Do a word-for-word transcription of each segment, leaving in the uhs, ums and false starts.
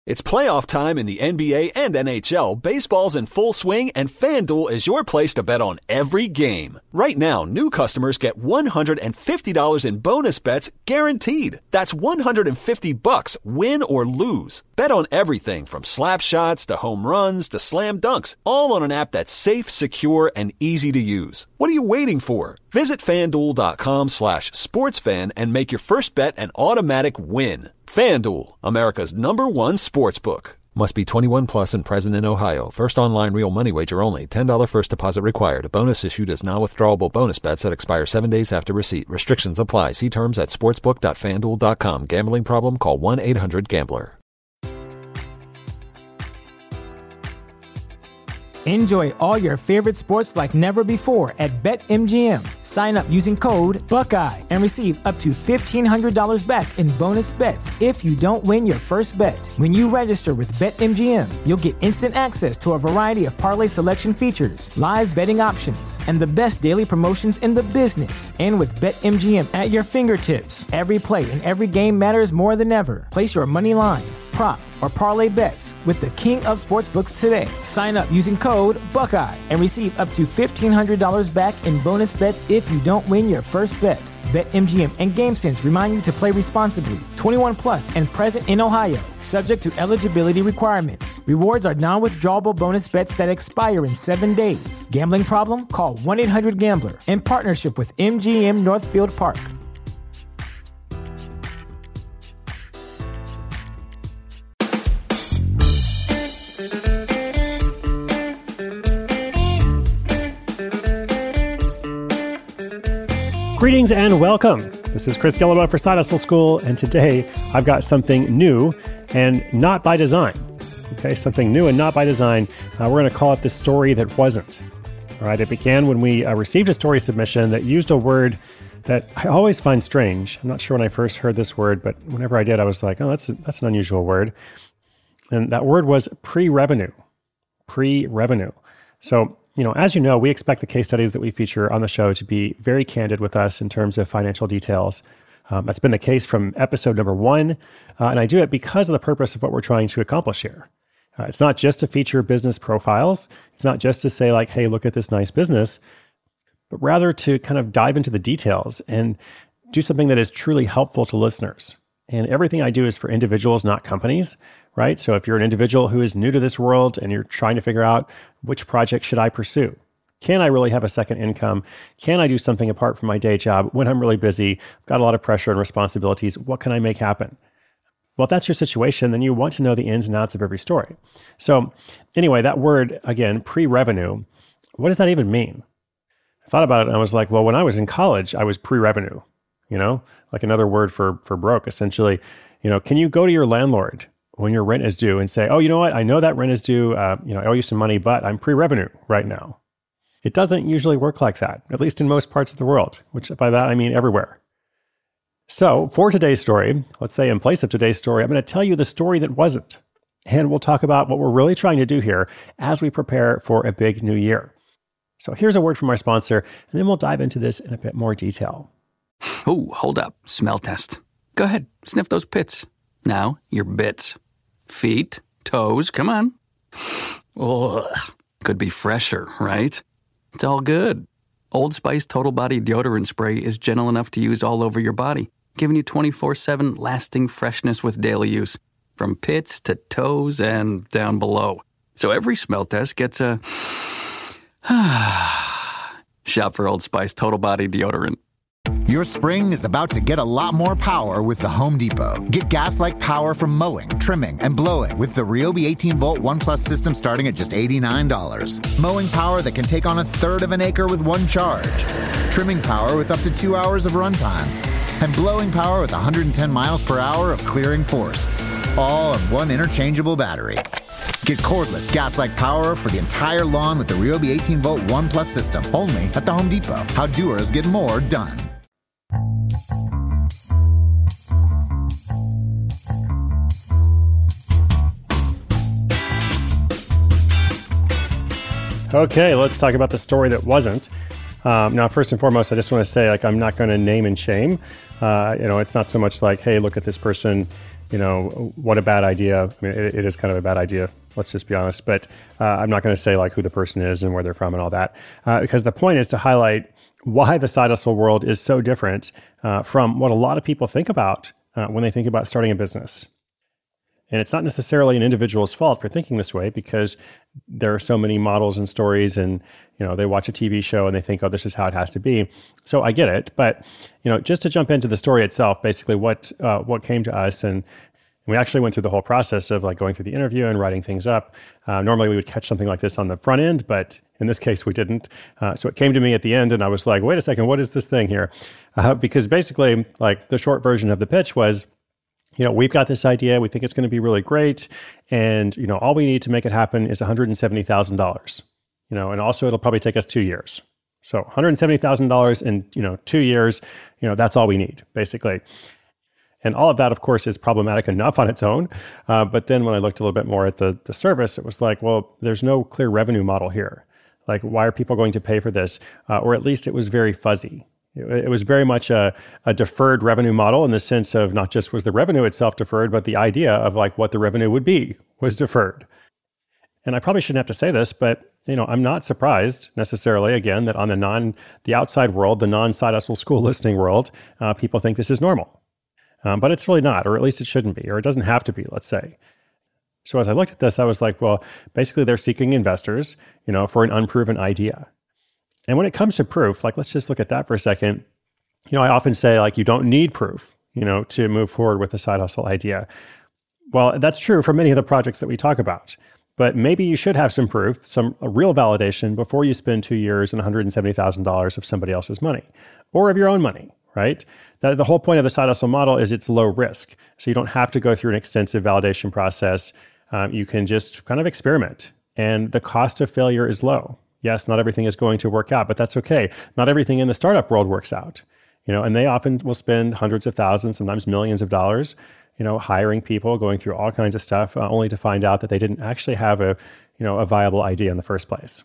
It's playoff time in the N B A and N H L. Baseball's in full swing, and FanDuel is your place to bet on every game. Right now, new customers get one hundred fifty dollars in bonus bets guaranteed. That's one hundred fifty bucks, win or lose. Bet on everything from slap shots to home runs to slam dunks, all on an app that's safe, secure, and easy to use. What are you waiting for? Visit FanDuel.com slash sportsfan and make your first bet an automatic win. FanDuel, America's number one sportsbook. Must be twenty-one plus and present in Ohio. First online real money wager only. ten dollars first deposit required. A bonus issued as non-withdrawable bonus bets that expire seven days after receipt. Restrictions apply. See terms at sportsbook dot fan duel dot com. Gambling problem? Call one eight hundred gambler. Enjoy all your favorite sports like never before at BetMGM. Sign up using code Buckeye and receive up to fifteen hundred dollars back in bonus bets if you don't win your first bet. When you register with BetMGM, you'll get instant access to a variety of parlay selection features, live betting options, and the best daily promotions in the business. And with BetMGM at your fingertips, every play and every game matters more than ever. Place your money line, prop, or parlay bets with the king of sportsbooks today. Sign up using code Buckeye and receive up to fifteen hundred dollars back in bonus bets if you don't win your first bet. BetMGM and GameSense remind you to play responsibly. twenty-one plus and present in Ohio, subject to eligibility requirements. Rewards are non-withdrawable bonus bets that expire in seven days. Gambling problem? Call one eight hundred gambler in partnership with M G M Northfield Park. Greetings and welcome. This is Chris Guillebeau for Side Hustle School, and today I've got something new and not by design. Okay, something new and not by design. Uh, we're going to call it the story that wasn't. All right, it began when we uh, received a story submission that used a word that I always find strange. I'm not sure when I first heard this word, but whenever I did, I was like, oh, that's a, that's an unusual word. And that word was pre-revenue. Pre-revenue. So, you know, as you know, we expect the case studies that we feature on the show to be very candid with us in terms of financial details. Um, that's been the case from episode number one, uh, and I do it because of the purpose of what we're trying to accomplish here. Uh, it's not just to feature business profiles. It's not just to say like, hey, look at this nice business, but rather to kind of dive into the details and do something that is truly helpful to listeners. And everything I do is for individuals, not companies, right? So if you're an individual who is new to this world and you're trying to figure out which project should I pursue? Can I really have a second income? Can I do something apart from my day job when I'm really busy? I've got a lot of pressure and responsibilities. What can I make happen? Well, if that's your situation, then you want to know the ins and outs of every story. So anyway, that word, again, pre-revenue, what does that even mean? I thought about it and I was like, well, when I was in college, I was pre-revenue, you know, like another word for, for broke, essentially. You know, can you go to your landlord when your rent is due and say, oh, you know what? I know that rent is due. Uh, you know, I owe you some money, but I'm pre-revenue right now. It doesn't usually work like that, at least in most parts of the world, which by that, I mean everywhere. So for today's story, let's say in place of today's story, I'm going to tell you the story that wasn't. And we'll talk about what we're really trying to do here as we prepare for a big new year. So here's a word from our sponsor, and then we'll dive into this in a bit more detail. Oh, hold up. Smell test. Go ahead. Sniff those pits. Now, your bits. Feet, toes, come on. Ugh. Could be fresher, right? It's all good. Old Spice Total Body Deodorant Spray is gentle enough to use all over your body, giving you twenty-four seven lasting freshness with daily use, from pits to toes and down below. So every smell test gets a... Shop for Old Spice Total Body Deodorant. Your spring is about to get a lot more power with the Home Depot. Get gas-like power from mowing, trimming, and blowing with the Ryobi eighteen volt One Plus system starting at just eighty-nine dollars. Mowing power that can take on a third of an acre with one charge. Trimming power with up to two hours of runtime. And blowing power with one hundred ten miles per hour of clearing force. All on one interchangeable battery. Get cordless gas-like power for the entire lawn with the Ryobi eighteen volt One Plus system, only at the Home Depot. How doers get more done. Okay, let's talk about the story that wasn't. Um, now, first and foremost, I just want to say, like, I'm not going to name and shame. Uh, you know, it's not so much like, hey, look at this person, you know, what a bad idea. I mean, it, it is kind of a bad idea. Let's just be honest. But uh, I'm not going to say like who the person is and where they're from and all that, uh, because the point is to highlight why the side hustle world is so different uh, from what a lot of people think about uh, when they think about starting a business. And it's not necessarily an individual's fault for thinking this way, because there are so many models and stories, and you know they watch a T V show and they think, oh, this is how it has to be. So I get it, but you know, just to jump into the story itself, basically what uh, what came to us, and we actually went through the whole process of like going through the interview and writing things up. Uh, normally we would catch something like this on the front end, but in this case we didn't. Uh, so it came to me at the end, and I was like, wait a second, what is this thing here? Uh, because basically, like the short version of the pitch was, you know, we've got this idea. We think it's going to be really great. And, you know, all we need to make it happen is one hundred seventy thousand dollars, you know, and also it'll probably take us two years. So one hundred seventy thousand dollars in, you know, two years, you know, that's all we need, basically. And all of that, of course, is problematic enough on its own. Uh, but then when I looked a little bit more at the, the service, it was like, well, there's no clear revenue model here. Like, why are people going to pay for this? Uh, or at least it was very fuzzy. It was very much a, a deferred revenue model in the sense of not just was the revenue itself deferred, but the idea of like what the revenue would be was deferred. And I probably shouldn't have to say this, but you know, I'm not surprised necessarily, again, that on the non, the outside world, the non-side hustle school listening world, uh, people think this is normal. Um, but it's really not, or at least it shouldn't be, or it doesn't have to be, let's say. So as I looked at this, I was like, well, basically they're seeking investors, you know, for an unproven idea. And when it comes to proof, like, let's just look at that for a second. You know, I often say, like, you don't need proof, you know, to move forward with a side hustle idea. Well, that's true for many of the projects that we talk about. But maybe you should have some proof, some real validation before you spend two years and one hundred seventy thousand dollars of somebody else's money or of your own money, right? The, the whole point of the side hustle model is it's low risk. So you don't have to go through an extensive validation process. Um, you can just kind of experiment. And the cost of failure is low. Yes, not everything is going to work out, but that's okay. Not everything in the startup world works out, you know, and they often will spend hundreds of thousands, sometimes millions of dollars, you know, hiring people, going through all kinds of stuff, uh, only to find out that they didn't actually have a, you know, a viable idea in the first place.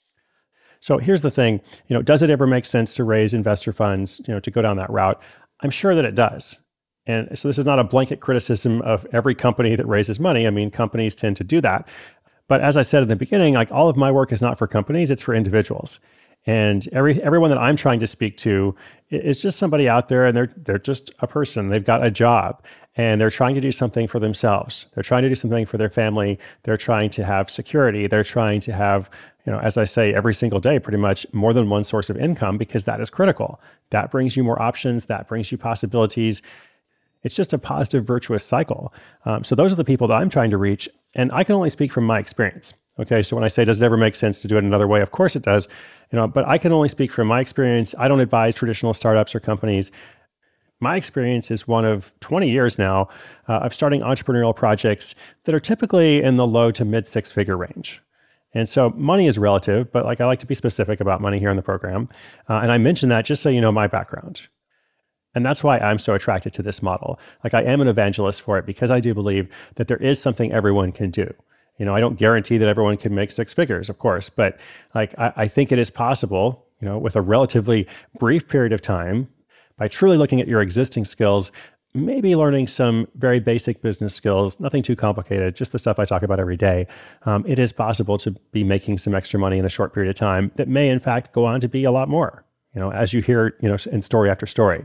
So here's the thing, you know, does it ever make sense to raise investor funds, you know, to go down that route? I'm sure that it does. And so this is not a blanket criticism of every company that raises money. I mean, companies tend to do that. But as I said in the beginning, like all of my work is not for companies, it's for individuals. And every everyone that I'm trying to speak to is just somebody out there, and they're they're just a person. They've got a job, and they're trying to do something for themselves. They're trying to do something for their family. They're trying to have security. They're trying to have, you know, as I say, every single day, pretty much more than one source of income, because that is critical. That brings you more options. That brings you possibilities. It's just a positive, virtuous cycle. Um, so those are the people that I'm trying to reach. And I can only speak from my experience. Okay, so when I say, does it ever make sense to do it another way? Of course it does. You know, but I can only speak from my experience. I don't advise traditional startups or companies. My experience is one of twenty years now uh, of starting entrepreneurial projects that are typically in the low to mid six-figure range. And so money is relative, but like I like to be specific about money here in the program. Uh, and I mention that just so you know my background. And that's why I'm so attracted to this model. Like I am an evangelist for it, because I do believe that there is something everyone can do. You know, I don't guarantee that everyone can make six figures, of course, but like I, I think it is possible, you know, with a relatively brief period of time, by truly looking at your existing skills, maybe learning some very basic business skills, nothing too complicated, just the stuff I talk about every day. Um, it is possible to be making some extra money in a short period of time that may in fact go on to be a lot more, you know, as you hear, you know, in story after story.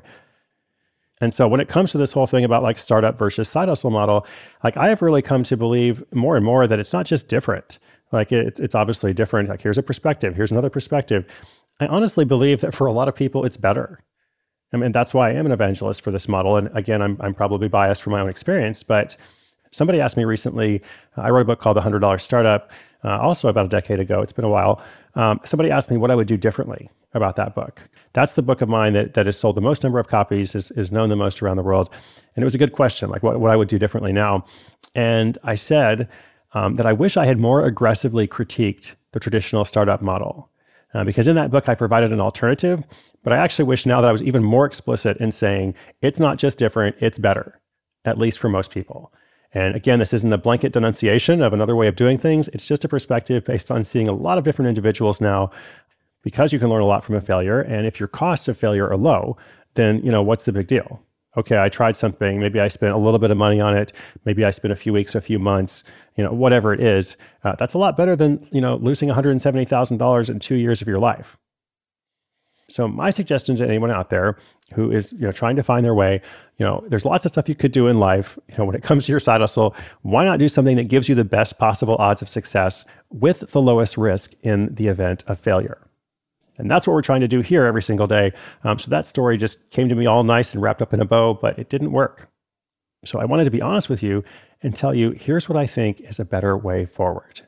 And so when it comes to this whole thing about like startup versus side hustle model, like I have really come to believe more and more that it's not just different. Like it, it's obviously different. Like here's a perspective, here's another perspective. I honestly believe that for a lot of people, it's better. I mean, that's why I am an evangelist for this model. And again, I'm, I'm probably biased from my own experience, but somebody asked me recently, I wrote a book called The one hundred dollar Startup, uh, also about a decade ago. It's been a while. Um, somebody asked me what I would do differently about that book. That's the book of mine that, that has sold the most number of copies, is, is known the most around the world. And it was a good question, like what, what I would do differently now. And I said um, that I wish I had more aggressively critiqued the traditional startup model. Uh, because in that book, I provided an alternative, but I actually wish now that I was even more explicit in saying it's not just different, it's better, at least for most people. And again, this isn't a blanket denunciation of another way of doing things. It's just a perspective based on seeing a lot of different individuals now, because you can learn a lot from a failure. And if your costs of failure are low, then, you know, what's the big deal? Okay, I tried something. Maybe I spent a little bit of money on it. Maybe I spent a few weeks, a few months, you know, whatever it is. Uh, that's a lot better than, you know, losing one hundred seventy thousand dollars in two years of your life. So my suggestion to anyone out there who is, you know, trying to find their way, you know, there's lots of stuff you could do in life. You know, when it comes to your side hustle, why not do something that gives you the best possible odds of success with the lowest risk in the event of failure? And that's what we're trying to do here every single day. Um, so that story just came to me all nice and wrapped up in a bow, but it didn't work. So I wanted to be honest with you and tell you, here's what I think is a better way forward.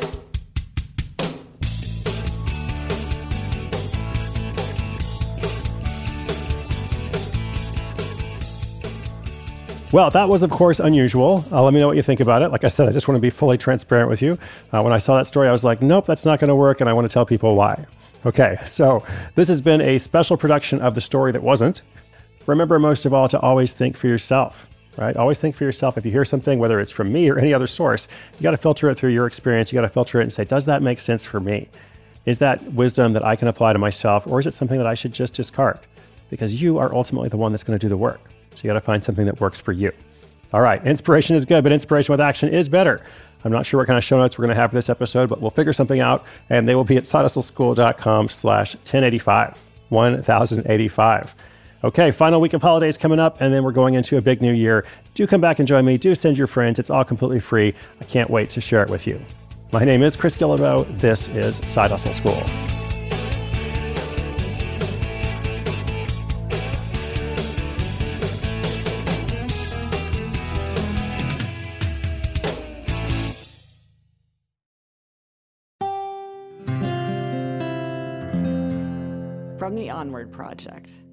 Well, that was, of course, unusual. Uh, let me know what you think about it. Like I said, I just want to be fully transparent with you. Uh, when I saw that story, I was like, nope, that's not going to work, and I want to tell people why. Okay, so this has been a special production of The Story That Wasn't. Remember, most of all, to always think for yourself, right? Always think for yourself. If you hear something, whether it's from me or any other source, you got to filter it through your experience. You got to filter it and say, does that make sense for me? Is that wisdom that I can apply to myself, or is it something that I should just discard? Because you are ultimately the one that's going to do the work. So you got to find something that works for you. All right, inspiration is good, but inspiration with action is better. I'm not sure what kind of show notes we're going to have for this episode, but we'll figure something out, and they will be at sidehustleschool.com slash 1085, ten eighty-five. Okay, final week of holidays coming up, and then we're going into a big new year. Do come back and join me. Do send your friends. It's all completely free. I can't wait to share it with you. My name is Chris Guillebeau. This is Side Hustle School. From the Onward Project.